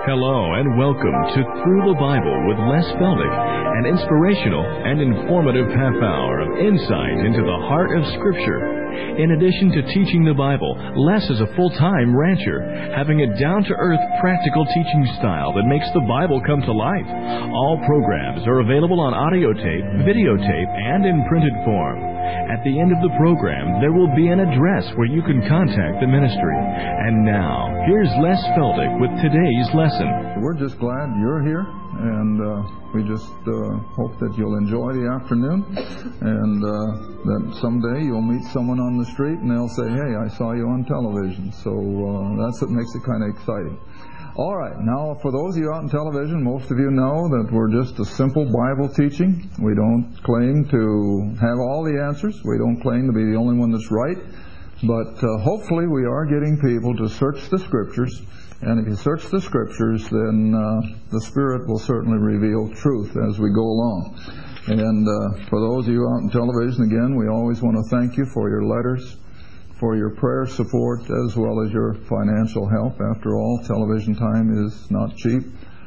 Hello and welcome to Through the Bible with Les Feldick, an inspirational and informative half hour of insight into the heart of Scripture. In addition to teaching the Bible, Les is a full-time rancher, having a down-to-earth practical teaching style that makes the Bible come to life. All programs are available on audio tape, videotape, and in printed form. At the end of the program, there will be an address where you can contact the ministry. And now, here's Les Feldick with today's lesson. We're just glad you're here, and we just hope that you'll enjoy the afternoon, and that someday you'll meet someone on the street and they'll say, "Hey, I saw you on television." So that's what makes it kind of exciting. All right, now for those of you out on television, most of you know that we're just a simple Bible teaching. We don't claim to have all the answers. We don't claim to be the only one that's right. But hopefully we are getting people to search the Scriptures. And if you search the Scriptures, then the Spirit will certainly reveal truth as we go along. And for those of you out on television, again, we always want to thank you for your letters, for your prayer support, as well as your financial help. After all, television time is not cheap,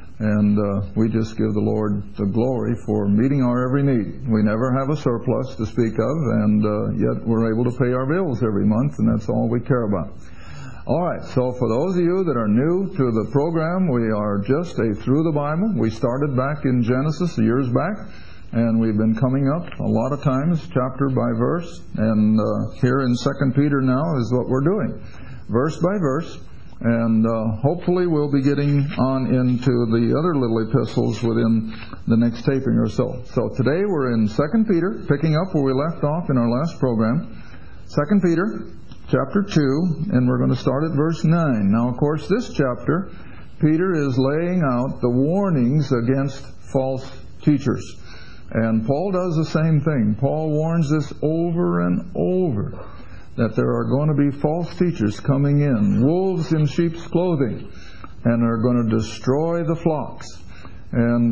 and we just give the Lord the glory for meeting our every need. We never have a surplus to speak of, and yet we're able to pay our bills every month, and that's all we care about. All right, so for those of you that are new to the program, we are just a Through the Bible. We started back in Genesis years back, and we've been coming up a lot of times, chapter by verse, and here in 2 Peter now is what we're doing, verse by verse, and hopefully we'll be getting on into the other little epistles within the next taping or so. So today we're in 2 Peter, picking up where we left off in our last program, 2 Peter chapter 2, and we're going to start at verse 9. Now, of course, this chapter, Peter is laying out the warnings against false teachers. And Paul does the same thing. Paul warns us over and over that there are going to be false teachers coming in, wolves in sheep's clothing, and are going to destroy the flocks. And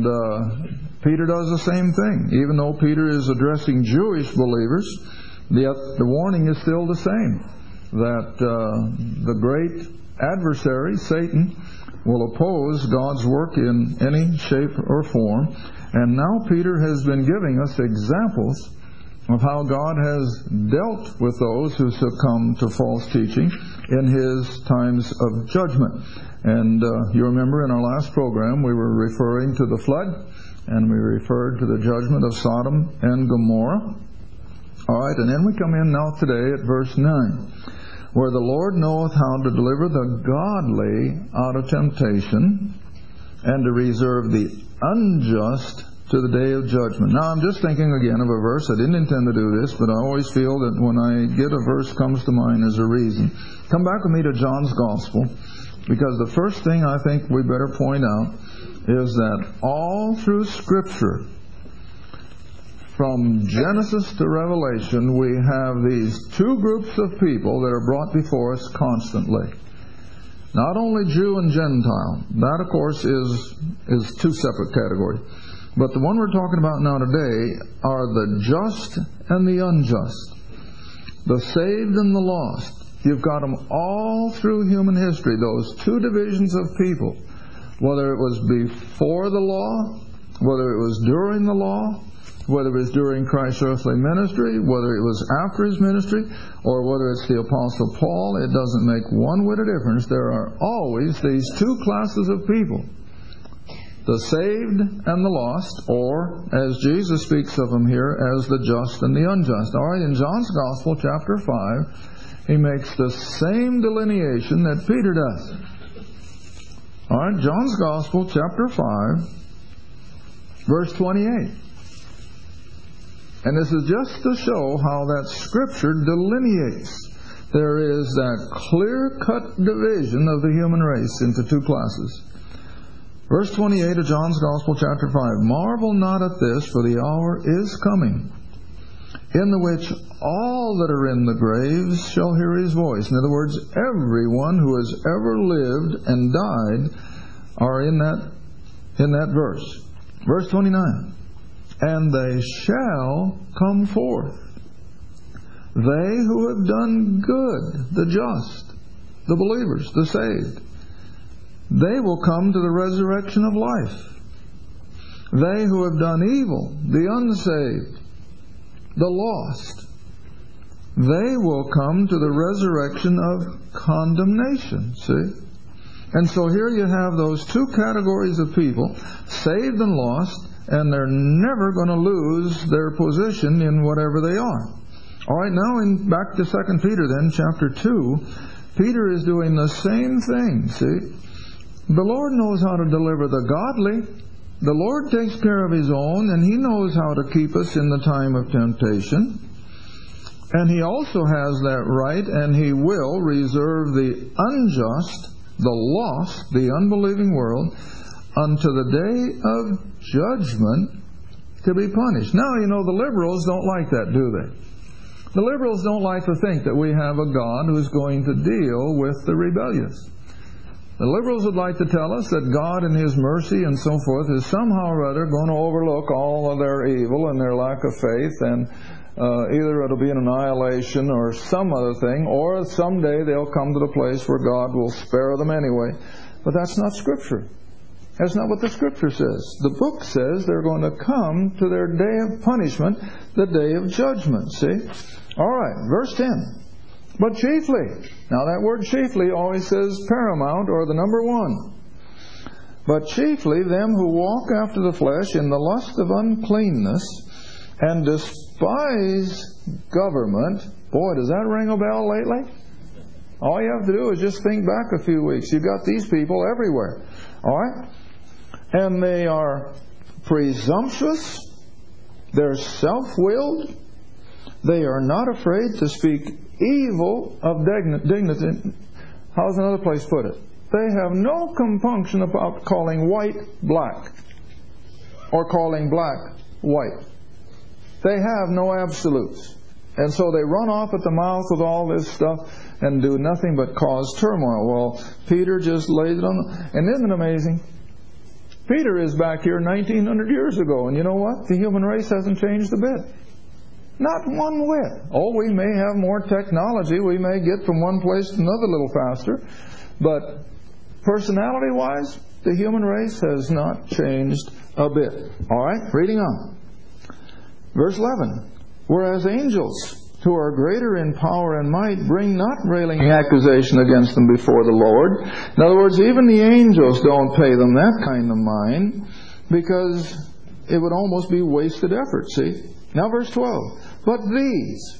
Peter does the same thing. Even though Peter is addressing Jewish believers, yet the warning is still the same, that the great adversary, Satan, will oppose God's work in any shape or form. And now Peter has been giving us examples of how God has dealt with those who succumb to false teaching in His times of judgment. And you remember in our last program we were referring to the flood, and we referred to the judgment of Sodom and Gomorrah. All right, and then we come in now today at verse 9, where the Lord knoweth how to deliver the godly out of temptation, and to reserve the unjust to the day of judgment. Now, I'm just thinking again of a verse. I didn't intend to do this, but I always feel that when I get a verse comes to mind, there's a reason. Come back with me to John's Gospel, because the first thing I think we better point out is that all through Scripture, from Genesis to Revelation, we have these two groups of people that are brought before us constantly. Not only Jew and Gentile. That, of course, is two separate categories. But the one we're talking about now today are the just and the unjust. The saved and the lost. You've got them all through human history, those two divisions of people. Whether it was before the law, whether it was during the law, whether it was during Christ's earthly ministry, whether it was after His ministry, or whether it's the Apostle Paul, it doesn't make one whit of difference. There are always these two classes of people, the saved and the lost, or, as Jesus speaks of them here, as the just and the unjust. All right, in John's Gospel, chapter 5, he makes the same delineation that Peter does. All right, John's Gospel, chapter 5, verse 28. And this is just to show how that Scripture delineates. There is that clear-cut division of the human race into two classes. Verse 28 of John's Gospel, chapter 5. Marvel not at this, for the hour is coming, in the which all that are in the graves shall hear His voice. In other words, everyone who has ever lived and died are in that verse. Verse 29. And they shall come forth, they who have done good, the just, the believers, the saved, they will come to the resurrection of life. They who have done evil, the unsaved, the lost, they will come to the resurrection of condemnation. See? And so here you have those two categories of people, saved and lost, and they're never going to lose their position in whatever they are. All right, now back to 2 Peter then, chapter 2, Peter is doing the same thing, see? The Lord knows how to deliver the godly. The Lord takes care of His own, and He knows how to keep us in the time of temptation. And He also has that right, and He will reserve the unjust, the lost, the unbelieving world, unto the day of judgment to be punished. Now, you know, the liberals don't like that, do they? The liberals don't like to think that we have a God who's going to deal with the rebellious. The liberals would like to tell us that God in His mercy and so forth is somehow or other going to overlook all of their evil and their lack of faith, and either it'll be an annihilation or some other thing, or someday they'll come to the place where God will spare them anyway. But that's not Scripture. That's not what the Scripture says. The book says they're going to come to their day of punishment, the day of judgment. See? All right, verse 10. But chiefly. Now that word chiefly always says paramount, or the number one. But chiefly them who walk after the flesh in the lust of uncleanness and despise government. Boy, does that ring a bell lately? All you have to do is just think back a few weeks. You've got these people everywhere. All right? And they are presumptuous. They're self-willed. They are not afraid to speak evil of dignity. How's another place put it? They have no compunction about calling white black or calling black white. They have no absolutes. And so they run off at the mouth with all this stuff and do nothing but cause turmoil. Well, Peter just lays it on. And isn't it amazing? Peter is back here 1900 years ago, and you know what? The human race hasn't changed a bit. Not one whit. Oh, we may have more technology. We may get from one place to another a little faster. But personality-wise, the human race has not changed a bit. All right, reading on. Verse 11. Whereas angels, who are greater in power and might, bring not railing accusation against them before the Lord. In other words, even the angels don't pay them that kind of mind, because it would almost be wasted effort, see? Now verse 12. But these,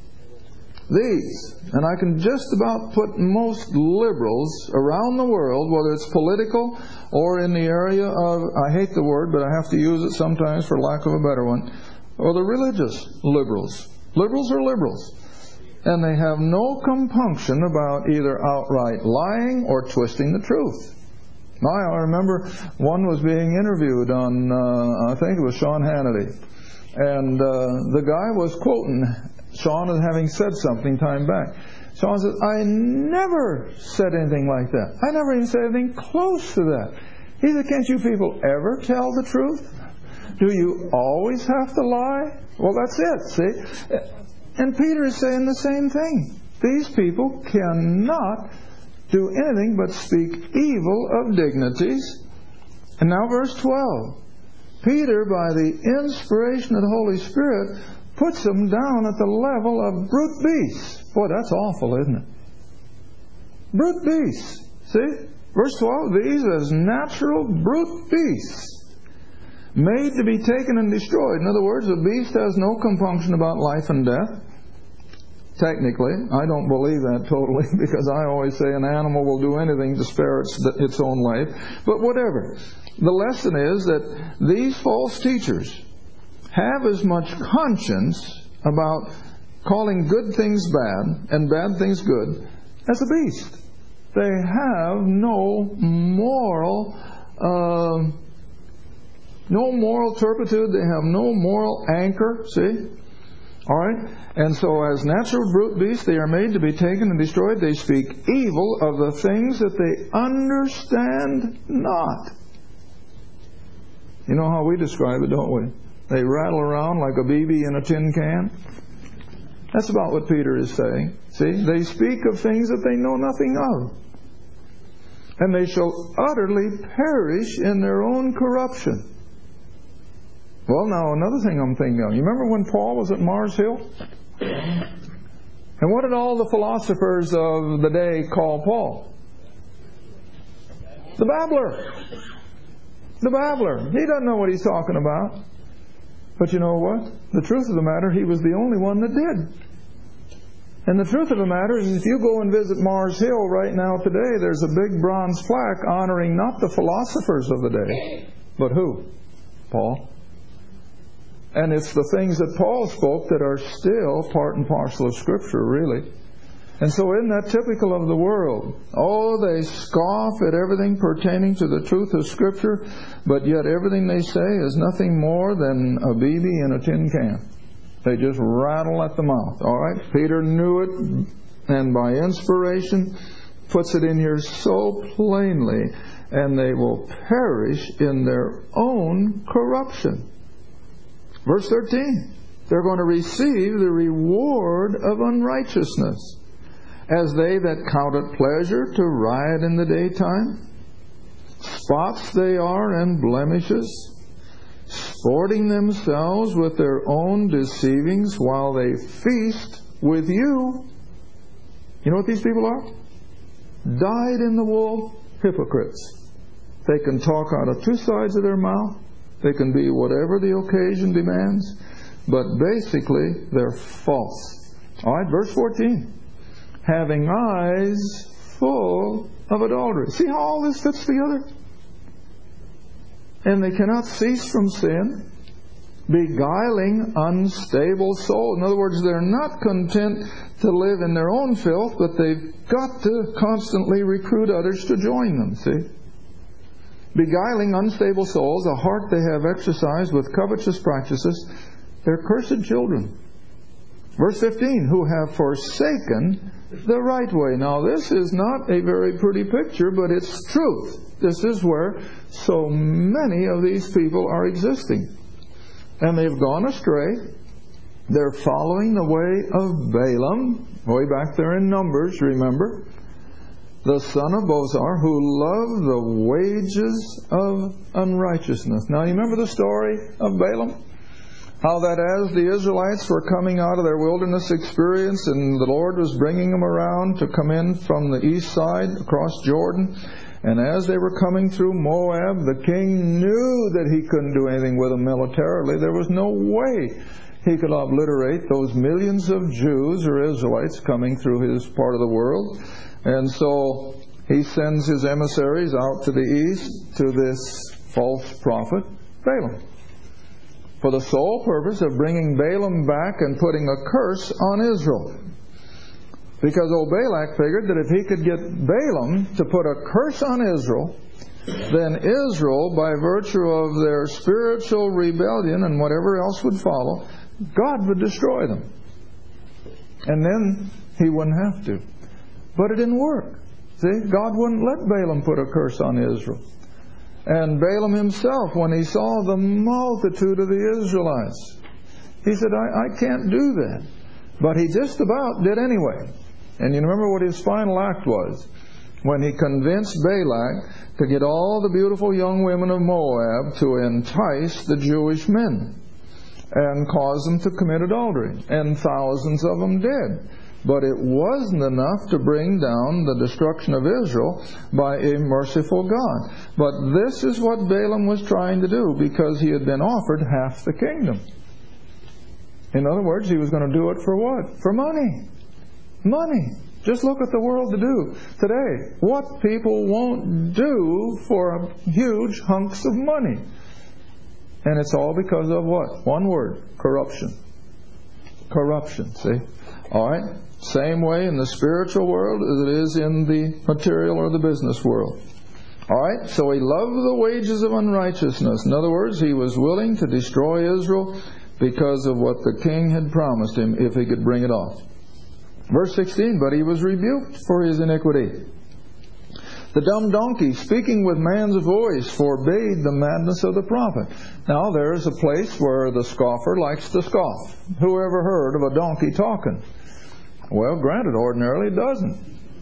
and I can just about put most liberals around the world, whether it's political or in the area of, I hate the word, but I have to use it sometimes for lack of a better one, or the religious liberals. Liberals are liberals. And they have no compunction about either outright lying or twisting the truth. Now, I remember one was being interviewed on, I think it was Sean Hannity. And the guy was quoting Sean as having said something time back. Sean said, I never said anything like that. I never even said anything close to that. He said, can't you people ever tell the truth? Do you always have to lie? Well, that's it, see? And Peter is saying the same thing. These people cannot do anything but speak evil of dignities. And now verse 12. Peter, by the inspiration of the Holy Spirit, puts them down at the level of brute beasts. Boy, that's awful, isn't it? Brute beasts. See? Verse 12, these as natural brute beasts, made to be taken and destroyed. In other words, a beast has no compunction about life and death. Technically, I don't believe that totally, because I always say an animal will do anything to spare its own life. But whatever. The lesson is that these false teachers have as much conscience about calling good things bad and bad things good as a beast. They have no moral turpitude. They have no moral anchor. See? All right? And so as natural brute beasts, they are made to be taken and destroyed. They speak evil of the things that they understand not. You know how we describe it, don't we? They rattle around like a BB in a tin can. That's about what Peter is saying. See? They speak of things that they know nothing of. and they shall utterly perish in their own corruption. Well, now, another thing I'm thinking of. You remember when Paul was at Mars Hill? And what did all the philosophers of the day call Paul? The babbler. The babbler. He doesn't know what he's talking about. But you know what? The truth of the matter, he was the only one that did. And the truth of the matter is, if you go and visit Mars Hill right now today, there's a big bronze plaque honoring not the philosophers of the day, but who? Paul. And it's the things that Paul spoke that are still part and parcel of Scripture, really. And so isn't that typical of the world? Oh, they scoff at everything pertaining to the truth of Scripture, but yet everything they say is nothing more than a BB in a tin can. They just rattle at the mouth. All right? Peter knew it, and by inspiration puts it in here so plainly, and they will perish in their own corruption. Verse 13, they're going to receive the reward of unrighteousness, as they that count it pleasure to riot in the daytime. Spots they are and blemishes, sporting themselves with their own deceivings while they feast with you. You know what these people are? Dyed-in-the-wool hypocrites. They can talk out of two sides of their mouth. They can be whatever the occasion demands. But basically, they're false. All right, verse 14. Having eyes full of adultery. See how all this fits together? And they cannot cease from sin, beguiling unstable souls. In other words, they're not content to live in their own filth, but they've got to constantly recruit others to join them, see? Beguiling unstable souls, a heart they have exercised with covetous practices, they're cursed children. Verse 15, who have forsaken the right way. Now, this is not a very pretty picture, but it's truth. This is where so many of these people are existing. And they've gone astray. They're following the way of Balaam, way back there in Numbers, remember? The son of Bozar, who loved the wages of unrighteousness. Now, you remember the story of Balaam? How that as the Israelites were coming out of their wilderness experience and the Lord was bringing them around to come in from the east side across Jordan, and as they were coming through Moab, the king knew that he couldn't do anything with them militarily. There was no way he could obliterate those millions of Jews or Israelites coming through his part of the world. And so he sends his emissaries out to the east to this false prophet, Balaam, for the sole purpose of bringing Balaam back and putting a curse on Israel. Because old Balak figured that if he could get Balaam to put a curse on Israel, then Israel, by virtue of their spiritual rebellion and whatever else would follow, God would destroy them. And then he wouldn't have to. But it didn't work. See, God wouldn't let Balaam put a curse on Israel. And Balaam himself, when he saw the multitude of the Israelites, he said, I can't do that. But he just about did anyway. And you remember what his final act was? When he convinced Balak to get all the beautiful young women of Moab to entice the Jewish men and cause them to commit adultery. And thousands of them did. But it wasn't enough to bring down the destruction of Israel by a merciful God. But this is what Balaam was trying to do, because he had been offered half the kingdom. In other words, he was going to do it for what? For money. Money. Just look at the world today. What people won't do for huge hunks of money. And it's all because of what? One word. Corruption. Corruption, see? All right? Same way in the spiritual world as it is in the material or the business world. All right? So he loved the wages of unrighteousness. In other words, he was willing to destroy Israel because of what the king had promised him if he could bring it off. Verse 16, but he was rebuked for his iniquity. The dumb donkey, speaking with man's voice, forbade the madness of the prophet. Now, there's a place where the scoffer likes to scoff. Who ever heard of a donkey talking? Well, granted, ordinarily it doesn't.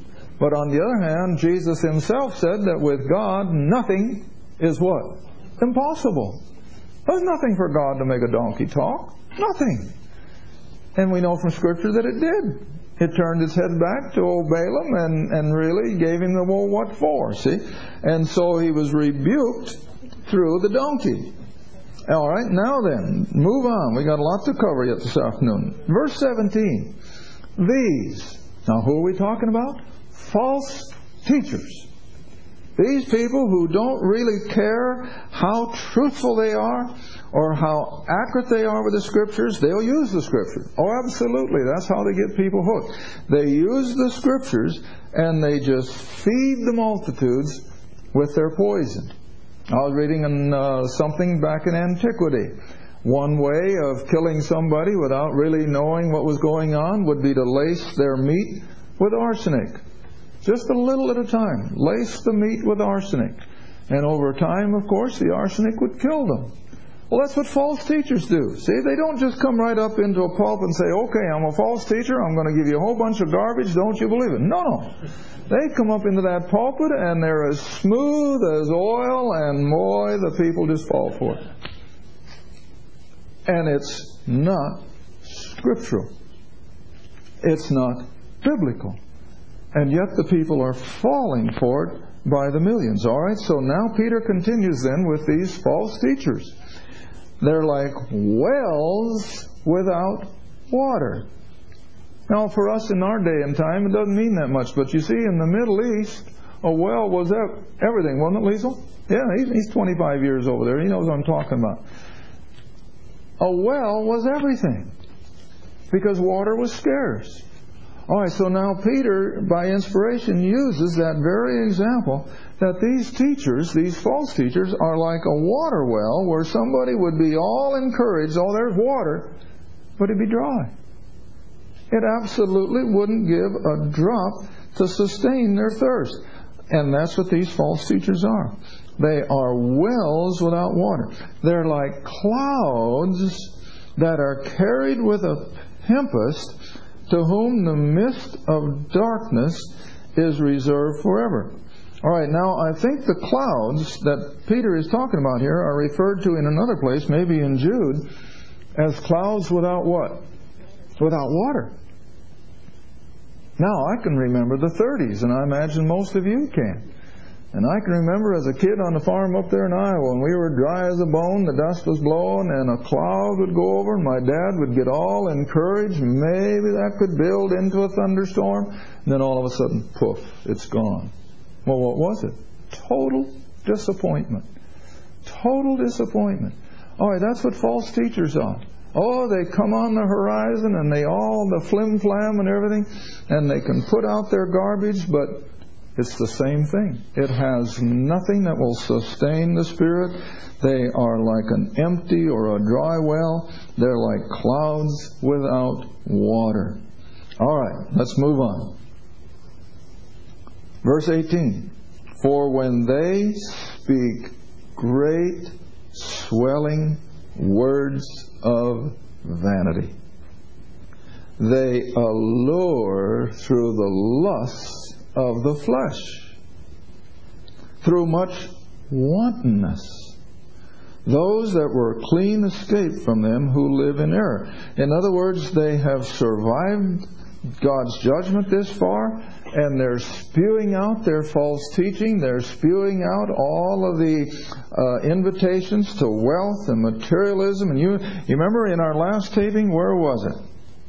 But on the other hand, Jesus Himself said that with God, nothing is what? Impossible. There's nothing for God to make a donkey talk. Nothing. And we know from Scripture that it did. It turned its head back to old Balaam and really gave him the woe what for, see? And so he was rebuked through the donkey. All right, now then, move on. We got a lot to cover yet this afternoon. Verse 17. These. Now who are we talking about? False teachers. These people who don't really care how truthful they are or how accurate they are with the Scriptures, they'll use the Scriptures. Oh, absolutely. That's how they get people hooked. They use the Scriptures and they just feed the multitudes with their poison. I was reading something back in antiquity. One way of killing somebody without really knowing what was going on would be to lace their meat with arsenic. Just a little at a time. Lace the meat with arsenic. And over time, of course, the arsenic would kill them. Well, that's what false teachers do. See, they don't just come right up into a pulpit and say, okay, I'm a false teacher, I'm going to give you a whole bunch of garbage, don't you believe it? No. They come up into that pulpit and they're as smooth as oil, and boy, the people just fall for it. And it's not scriptural. It's not biblical. And yet the people are falling for it by the millions. All right, so now Peter continues then with these false teachers. They're like wells without water. Now, for us in our day and time, it doesn't mean that much. But you see, in the Middle East, a well was everything, wasn't it, Liesl? Yeah, he's 25 years over there. He knows what I'm talking about. A well was everything because water was scarce. All right, so now Peter, by inspiration, uses that very example that these teachers, these false teachers, are like a water well where somebody would be all encouraged, oh, there's water, but it'd be dry. It absolutely wouldn't give a drop to sustain their thirst. And that's what these false teachers are. They are wells without water. They're like clouds that are carried with a tempest, to whom the mist of darkness is reserved forever. All right, now I think the clouds that Peter is talking about here are referred to in another place, maybe in Jude, as clouds without what? Without water. Now, I can remember the 30s, and I imagine most of you can. And I can remember as a kid on the farm up there in Iowa, when we were dry as a bone, the dust was blowing, and a cloud would go over, and my dad would get all encouraged. Maybe that could build into a thunderstorm. And then all of a sudden, poof, it's gone. Well, what was it? Total disappointment. Total disappointment. All right, that's what false teachers are. Oh, they come on the horizon, and they all, the flim-flam and everything, and they can put out their garbage, but it's the same thing. It has nothing that will sustain the Spirit. They are like an empty or a dry well. They're like clouds without water. All right, let's move on. Verse 18. For when they speak great swelling words of vanity, they allure through the lusts of the flesh, through much wantonness, those that were clean escaped from them who live in error. In other words, they have survived God's judgment this far, and they're spewing out their false teaching. They're spewing out all of the invitations to wealth and materialism. And you remember in our last taping, where was it?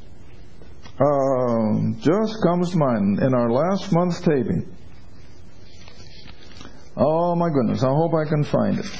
Just comes to mind in our last month's taping. Oh my goodness, I hope I can find it.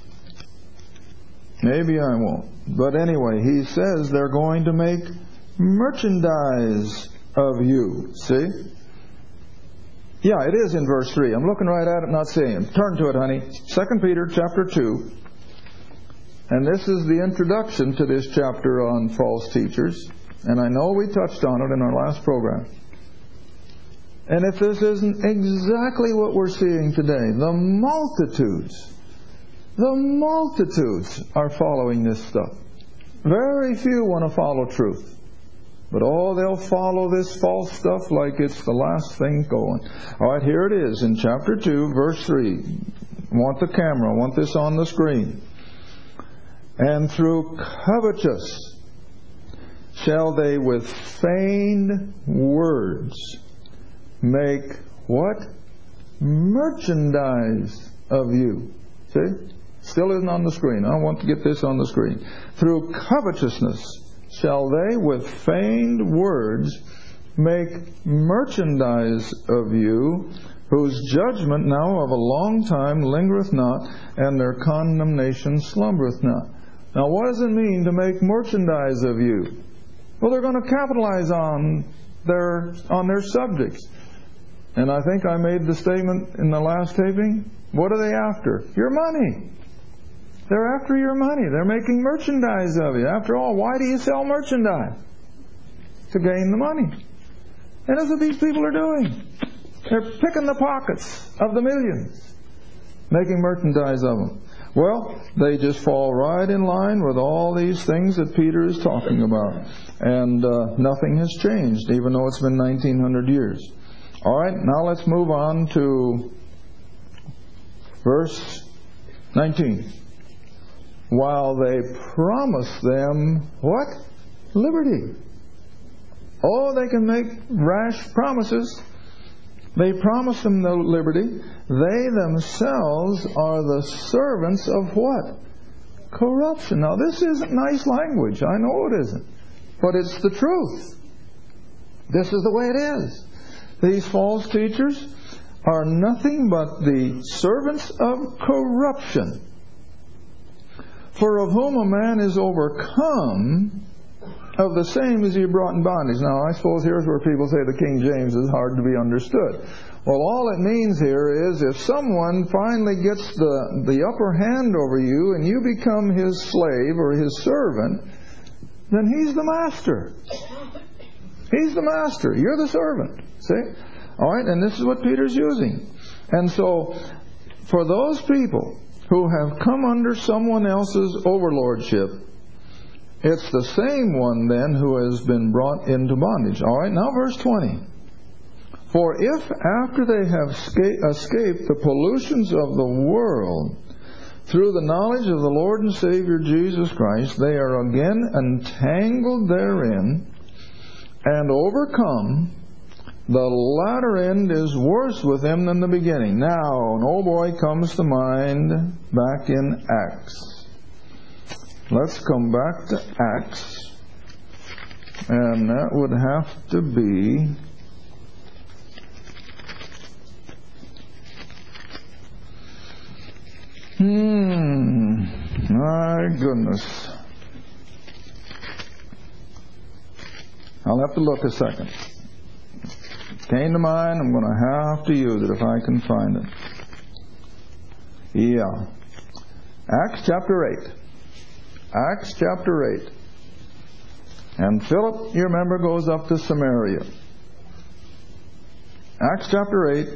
Maybe I won't. But anyway, he says they're going to make merchandise of you. See? Yeah, it is in verse 3. I'm looking right at it, not seeing it. Turn to it, honey. 2 Peter chapter 2. And this is the introduction to this chapter on false teachers. And I know we touched on it in our last program. And if this isn't exactly what we're seeing today, the multitudes are following this stuff. Very few want to follow truth. But they'll follow this false stuff like it's the last thing going. All right, here it is in chapter 2, verse 3. I want the camera. I want this on the screen. And through covetous shall they with feigned words make what? Merchandise of you. See? Still isn't on the screen. I want to get this on the screen. Through covetousness shall they with feigned words make merchandise of you, whose judgment now of a long time lingereth not, and their condemnation slumbereth not. Now what does it mean to make merchandise of you? Well, they're going to capitalize on their subjects. And I think I made the statement in the last taping. What are they after? Your money. They're after your money. They're making merchandise of you. After all, why do you sell merchandise? To gain the money. And that's what these people are doing. They're picking the pockets of the millions, making merchandise of them. Well, they just fall right in line with all these things that Peter is talking about. And nothing has changed, even though it's been 1900 years. All right, now let's move on to verse 19. While they promise them, what? Liberty. Oh, they can make rash promises. They promise them the liberty. They themselves are the servants of what? Corruption. Now, this isn't nice language. I know it isn't. But it's the truth. This is the way it is. These false teachers are nothing but the servants of corruption. For of whom a man is overcome, of the same is he brought in bondage. Now, I suppose here's where people say the King James is hard to be understood. Well, all it means here is if someone finally gets the upper hand over you and you become his slave or his servant, then he's the master. He's the master. You're the servant. See? All right, and this is what Peter's using. And so, for those people who have come under someone else's overlordship, it's the same one then who has been brought into bondage. All right, now verse 20. For if after they have escaped the pollutions of the world through the knowledge of the Lord and Savior Jesus Christ, they are again entangled therein and overcome, the latter end is worse with them than the beginning. Now, an old boy comes to mind back in Acts. Let's come back to Acts. And that would have to be my goodness. I'll have to look a second. Came to mind, I'm going to have to use it if I can find it. Yeah. Acts chapter 8. Acts chapter 8. And Philip, you remember, goes up to Samaria. Acts chapter 8,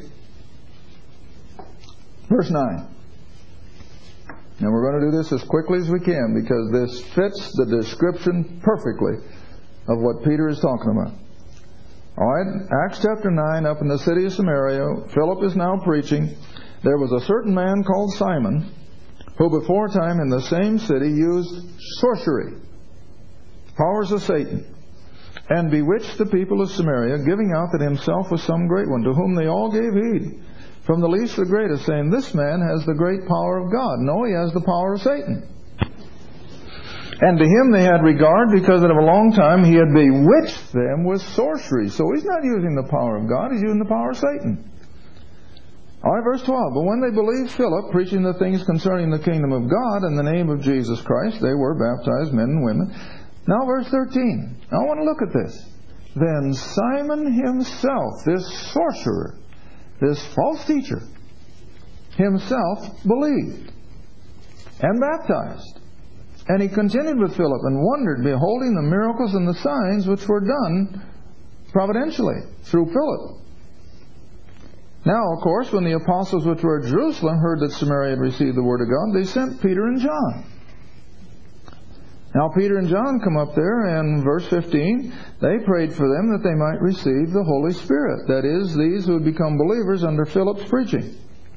verse 9. And we're going to do this as quickly as we can because this fits the description perfectly of what Peter is talking about. All right, Acts chapter 9, up in the city of Samaria, Philip is now preaching. There was a certain man called Simon, who before time in the same city used sorcery, powers of Satan, and bewitched the people of Samaria, giving out that himself was some great one, to whom they all gave heed, from the least to the greatest, saying, This man has the great power of God. No, he has the power of Satan. And to him they had regard, because that of a long time he had bewitched them with sorcery. So he's not using the power of God, he's using the power of Satan. All right, verse 12. But when they believed Philip, preaching the things concerning the kingdom of God in the name of Jesus Christ, they were baptized, men and women. Now verse 13. I want to look at this. Then Simon himself, this sorcerer, this false teacher, himself believed and baptized. And he continued with Philip and wondered, beholding the miracles and the signs which were done providentially through Philip. Now, of course, when the apostles which were at Jerusalem heard that Samaria had received the word of God, they sent Peter and John. Now Peter and John come up there, and verse 15, they prayed for them that they might receive the Holy Spirit. That is, these who would become believers under Philip's preaching.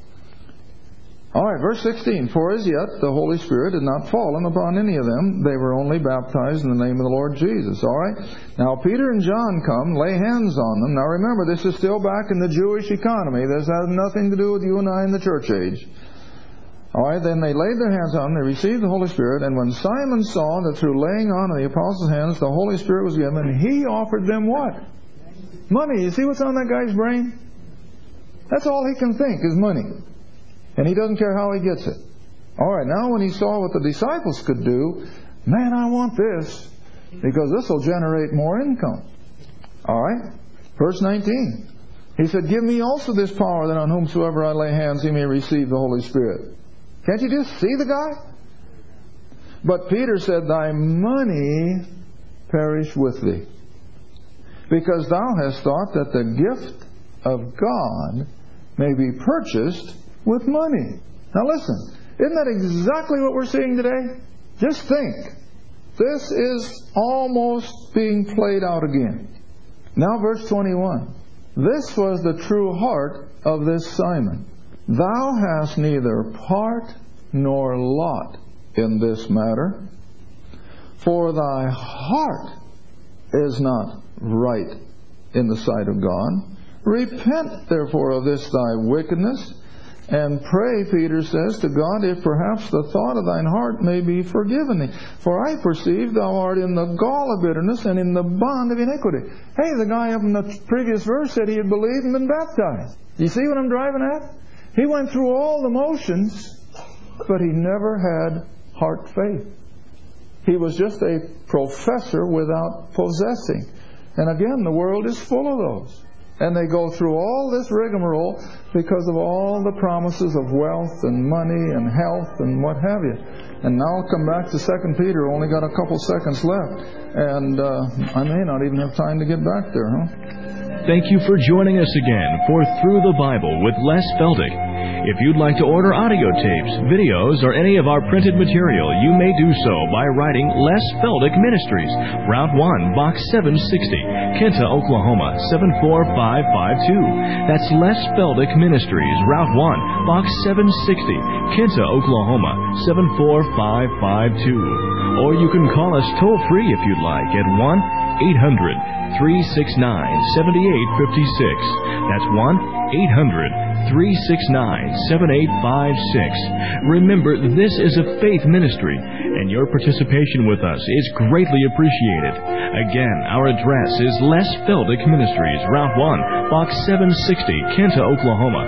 All right, verse 16, for as yet the Holy Spirit had not fallen upon any of them. They were only baptized in the name of the Lord Jesus. All right, now Peter and John come, lay hands on them. Now remember, this is still back in the Jewish economy. This has nothing to do with you and I in the church age. All right, then they laid their hands on them, they received the Holy Spirit, and when Simon saw that through laying on of the apostles' hands the Holy Spirit was given, he offered them what? Money. You see what's on that guy's brain? That's all he can think is money. And he doesn't care how he gets it. All right, now when he saw what the disciples could do, man, I want this, because this will generate more income. All right, verse 19. He said, give me also this power, that on whomsoever I lay hands he may receive the Holy Spirit. Can't you just see the guy? But Peter said, thy money perish with thee, because thou hast thought that the gift of God may be purchased with money. Now listen, isn't that exactly what we're seeing today? Just think. This is almost being played out again. Now verse 21. This was the true heart of this Simon. Thou hast neither part nor lot in this matter, for thy heart is not right in the sight of God. Repent therefore of this thy wickedness, and pray, Peter says, to God, if perhaps the thought of thine heart may be forgiven thee. For I perceive thou art in the gall of bitterness and in the bond of iniquity. Hey, the guy up in the previous verse said he had believed and been baptized. You see what I'm driving at? He went through all the motions, but he never had heart faith. He was just a professor without possessing. And again, the world is full of those. And they go through all this rigmarole because of all the promises of wealth and money and health and what have you. And now I'll come back to 2 Peter. Only got a couple seconds left. And I may not even have time to get back there, huh? Thank you for joining us again for Through the Bible with Les Feldick. If you'd like to order audio tapes, videos, or any of our printed material, you may do so by writing Les Feldick Ministries, Route 1, Box 760, Kinta, Oklahoma, 74552. That's Les Feldick Ministries, Route 1, Box 760, Kinta, Oklahoma, 74552. Or you can call us toll-free if you'd like at 1-800-369-7856. That's 1-800-369-7856. Remember, this is a faith ministry, and your participation with us is greatly appreciated. Again, our address is Les Feldick Ministries, Route 1, Box 760, Kinta, Oklahoma,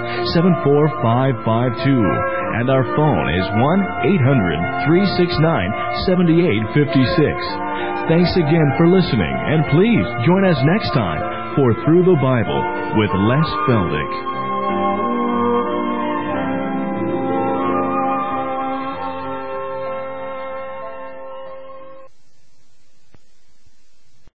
74552. And our phone is 1-800-369-7856. Thanks again for listening, and please join us next time for Through the Bible with Les Feldick.